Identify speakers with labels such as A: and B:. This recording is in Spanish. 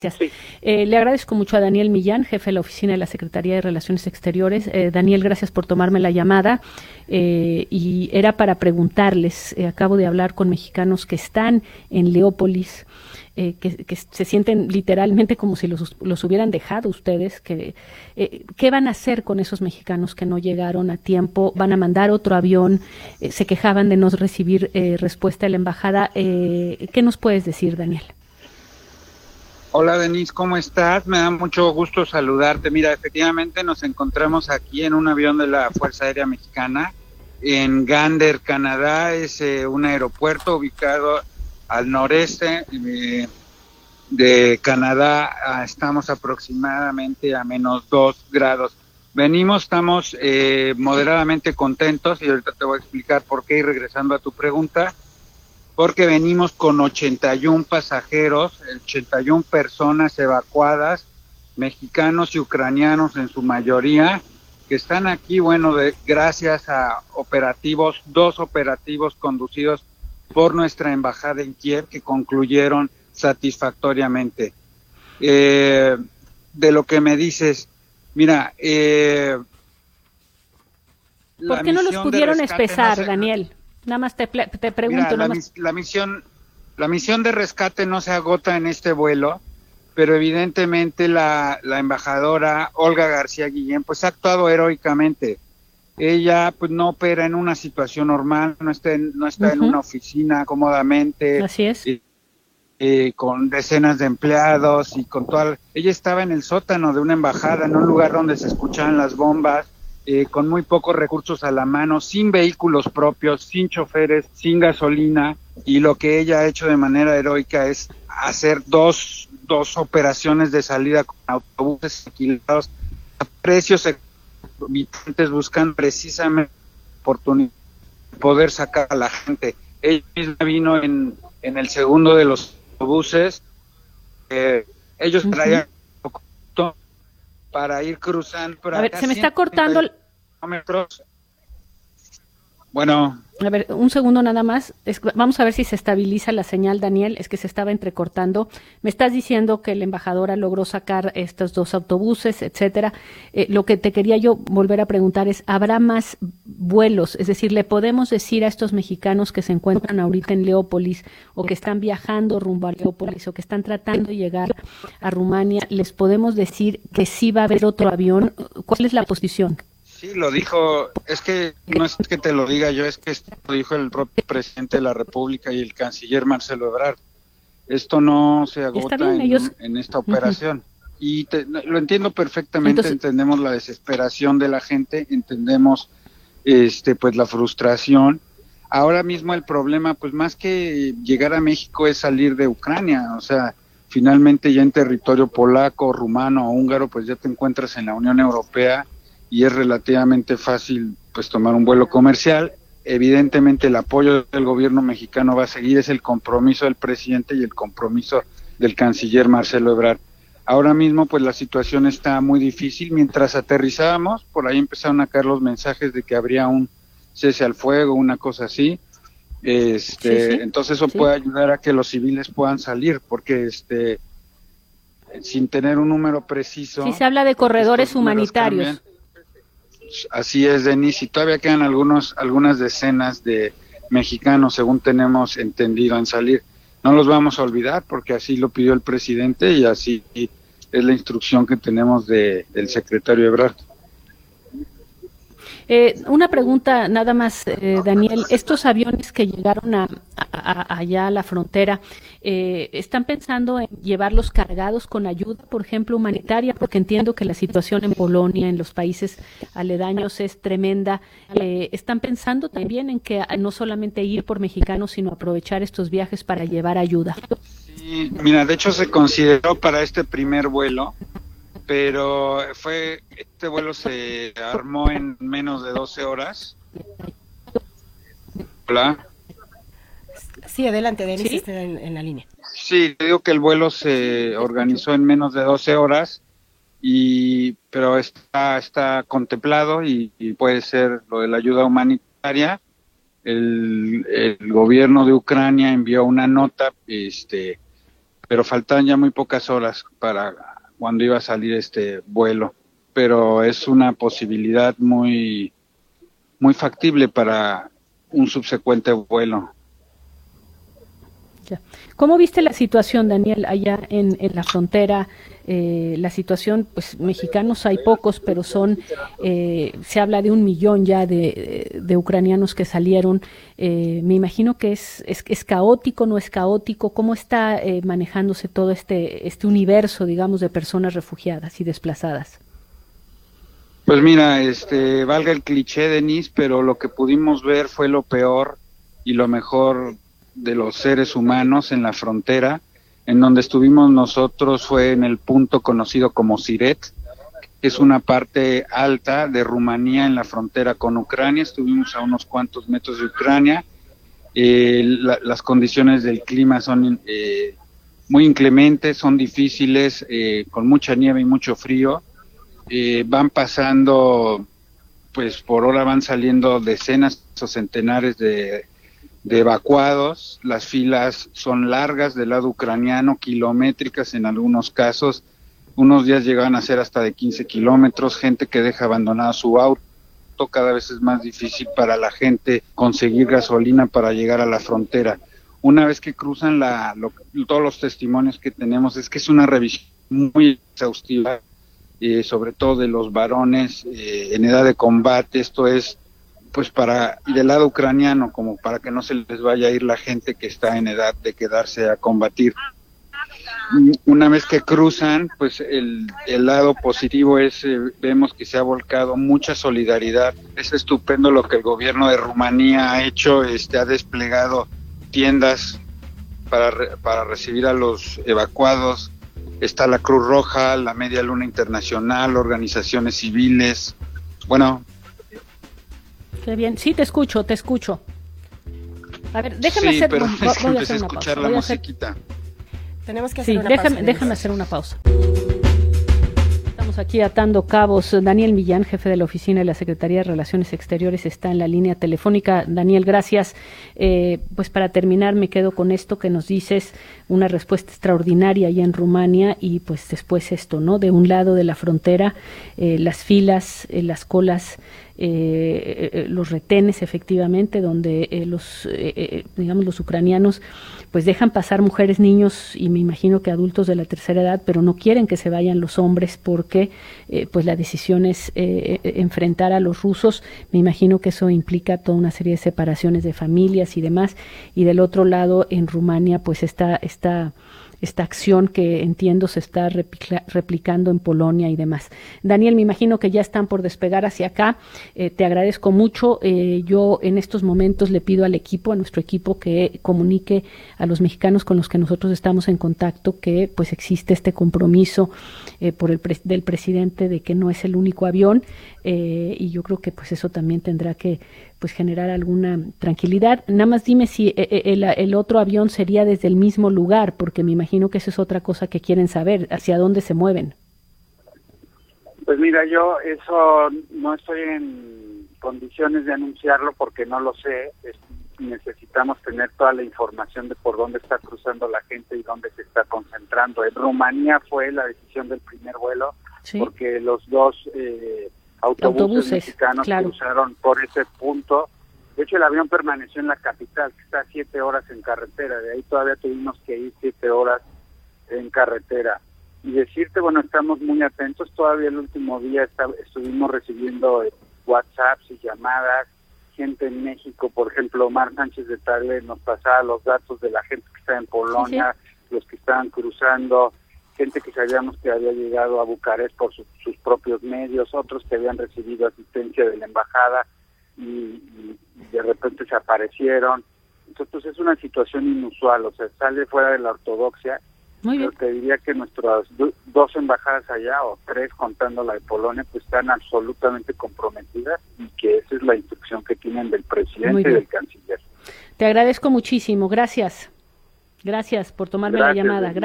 A: Sí.
B: Le agradezco mucho a Daniel Millán, jefe de la oficina de la Secretaría de Relaciones Exteriores. Daniel, gracias por tomarme la llamada. Y era para preguntarles, acabo de hablar con mexicanos que están en Leópolis, que se sienten literalmente como si los hubieran dejado ustedes. ¿Qué van a hacer con esos mexicanos que no llegaron a tiempo? ¿Van a mandar otro avión? Se quejaban de no recibir respuesta de la embajada. ¿Qué nos puedes decir, Daniel?
A: Hola Denise, ¿cómo estás? Me da mucho gusto saludarte. Mira, efectivamente nos encontramos aquí en un avión de la Fuerza Aérea Mexicana en Gander, Canadá. Es un aeropuerto ubicado al noreste de Canadá. Estamos aproximadamente a -2 grados. Estamos moderadamente contentos y ahorita te voy a explicar por qué, y regresando a tu pregunta, porque venimos con 81 pasajeros, 81 personas evacuadas, mexicanos y ucranianos en su mayoría, que están aquí, gracias a dos operativos conducidos por nuestra embajada en Kiev, que concluyeron satisfactoriamente. De lo que me dices, mira,
B: ¿por qué no los pudieron espesar, Daniel? Nada más te pregunto.
A: Mira, la misión de rescate no se agota en este vuelo, pero evidentemente la embajadora Olga García Guillén pues ha actuado heroicamente. Ella pues no opera en una situación normal, no está en una oficina cómodamente.
B: Así es.
A: Con decenas de empleados y con ella estaba en el sótano de una embajada, en un lugar donde se escuchaban las bombas, con muy pocos recursos a la mano, sin vehículos propios, sin choferes, sin gasolina, y lo que ella ha hecho de manera heroica es hacer dos operaciones de salida con autobuses alquilados a precios exorbitantes, buscando precisamente oportunidad de poder sacar a la gente. Ella misma vino en el segundo de los autobuses. Ellos traían para ir cruzando.
B: A ver, se me está cortando.
A: Bueno.
B: A ver, un segundo nada más. Vamos a ver si se estabiliza la señal, Daniel. Es que se estaba entrecortando. Me estás diciendo que la embajadora logró sacar estos dos autobuses, etcétera. Lo que te quería yo volver a preguntar es, ¿habrá más vuelos? Es decir, ¿le podemos decir a estos mexicanos que se encuentran ahorita en Leópolis o que están viajando rumbo a Leópolis o que están tratando de llegar a Rumania, les podemos decir que sí va a haber otro avión? ¿Cuál es la posición?
A: Sí, lo dijo, es que no es que te lo diga yo, es que lo dijo el propio presidente de la República y el canciller Marcelo Ebrard. Esto no se agota en esta operación. Y lo entiendo perfectamente. Entonces, entendemos la desesperación de la gente, entendemos pues la frustración. Ahora mismo el problema, pues más que llegar a México, es salir de Ucrania. O sea, finalmente ya en territorio polaco, rumano o húngaro, pues ya te encuentras en la Unión Europea, y es relativamente fácil pues tomar un vuelo comercial. Evidentemente el apoyo del gobierno mexicano va a seguir, es el compromiso del presidente y el compromiso del canciller Marcelo Ebrard. Ahora mismo pues la situación está muy difícil. Mientras aterrizábamos, por ahí empezaron a caer los mensajes de que habría un cese al fuego, una cosa así. Entonces eso puede ayudar a que los civiles puedan salir, porque sin tener un número preciso.
B: Sí, se habla de corredores humanitarios.
A: Así es, Denise, y todavía quedan algunas decenas de mexicanos, según tenemos entendido, en salir. No los vamos a olvidar porque así lo pidió el presidente y así es la instrucción que tenemos del secretario Ebrard.
B: Una pregunta nada más, Daniel. Estos aviones que llegaron allá a la frontera, ¿están pensando en llevarlos cargados con ayuda, por ejemplo, humanitaria? Porque entiendo que la situación en Polonia, en los países aledaños, es tremenda. ¿Están pensando también en que no solamente ir por mexicanos, sino aprovechar estos viajes para llevar ayuda?
A: Sí, mira, de hecho se consideró para este primer vuelo, pero este vuelo se armó en menos de 12 horas. Hola.
C: Sí, adelante, Denise, está en la línea.
A: Sí, te digo que el vuelo se organizó en menos de 12 horas, pero está contemplado y puede ser lo de la ayuda humanitaria. El gobierno de Ucrania envió una nota pero faltaban ya muy pocas horas para cuando iba a salir este vuelo, pero es una posibilidad muy, muy factible para un subsecuente vuelo.
B: ¿Cómo viste la situación, Daniel, allá en la frontera? La situación, pues mexicanos hay pocos, pero se habla de 1 millón ya de ucranianos que salieron. Me imagino que es caótico, ¿no es caótico? ¿Cómo está manejándose todo este universo, digamos, de personas refugiadas y desplazadas?
A: Pues mira, valga el cliché, Denise, pero lo que pudimos ver fue lo peor y lo mejor de los seres humanos en la frontera. En donde estuvimos nosotros fue en el punto conocido como Siret, que es una parte alta de Rumanía en la frontera con Ucrania. Estuvimos a unos cuantos metros de Ucrania. Las condiciones del clima son muy inclementes, son difíciles, con mucha nieve y mucho frío. Van pasando, pues por hora van saliendo decenas o centenares de evacuados. Las filas son largas del lado ucraniano, kilométricas en algunos casos. Unos días llegaban a ser hasta de 15 kilómetros, gente que deja abandonado su auto. Cada vez es más difícil para la gente conseguir gasolina para llegar a la frontera. Una vez que cruzan, todos los testimonios que tenemos es que es una revisión muy exhaustiva, sobre todo de los varones en edad de combate. Esto es pues y del lado ucraniano, como para que no se les vaya a ir la gente que está en edad de quedarse a combatir. Una vez que cruzan, pues el lado positivo es, vemos que se ha volcado mucha solidaridad. Es estupendo lo que el gobierno de Rumanía ha hecho, ha desplegado tiendas para recibir a los evacuados. Está la Cruz Roja, la Media Luna Internacional, organizaciones civiles. Bueno.
B: Qué bien, sí, te escucho. A ver, déjame hacer una pausa.
A: La musiquita.
C: Tenemos que hacer una pausa.
B: Déjame hacer una pausa. Estamos aquí atando cabos. Daniel Millán, jefe de la oficina de la Secretaría de Relaciones Exteriores, está en la línea telefónica. Daniel, gracias. Pues para terminar me quedo con esto que nos dices, una respuesta extraordinaria allá en Rumania y pues después esto, ¿no? De un lado de la frontera, las filas, las colas, los retenes efectivamente, donde los ucranianos pues dejan pasar mujeres, niños y me imagino que adultos de la tercera edad, pero no quieren que se vayan los hombres porque pues la decisión es enfrentar a los rusos. Me imagino que eso implica toda una serie de separaciones de familias y demás, y del otro lado en Rumania pues esta acción que entiendo se está replicando en Polonia y demás. Daniel, me imagino que ya están por despegar hacia acá. Te agradezco mucho. Yo en estos momentos le pido al equipo, a nuestro equipo, que comunique a los mexicanos con los que nosotros estamos en contacto que pues existe este compromiso del presidente de que no es el único avión, y yo creo que pues eso también tendrá que pues generar alguna tranquilidad. Nada más dime si el otro avión sería desde el mismo lugar, porque me imagino que eso es otra cosa que quieren saber, hacia dónde se mueven.
A: Pues mira, yo eso no estoy en condiciones de anunciarlo porque no lo sé. Necesitamos tener toda la información de por dónde está cruzando la gente y dónde se está concentrando. En Rumanía fue la decisión del primer vuelo, ¿sí? Porque los dos autobuses mexicanos, claro, cruzaron por ese punto. De hecho, el avión permaneció en la capital, que está a 7 horas en carretera. De ahí todavía tuvimos que ir 7 horas en carretera. Y decirte, bueno, estamos muy atentos. Todavía el último día estuvimos recibiendo WhatsApps y llamadas. Gente en México, por ejemplo, Omar Sánchez de Tagle nos pasaba los datos de la gente que está en Polonia, sí, los que estaban cruzando, gente que sabíamos que había llegado a Bucarest por sus propios medios, otros que habían recibido asistencia de la embajada y de repente se aparecieron. Entonces es una situación inusual, o sea, sale fuera de la ortodoxia. Pero te diría que nuestras 2 embajadas allá, o 3 contando la de Polonia, pues están absolutamente comprometidas y que esa es la instrucción que tienen del presidente y del canciller.
B: Te agradezco muchísimo, gracias por tomarme la llamada.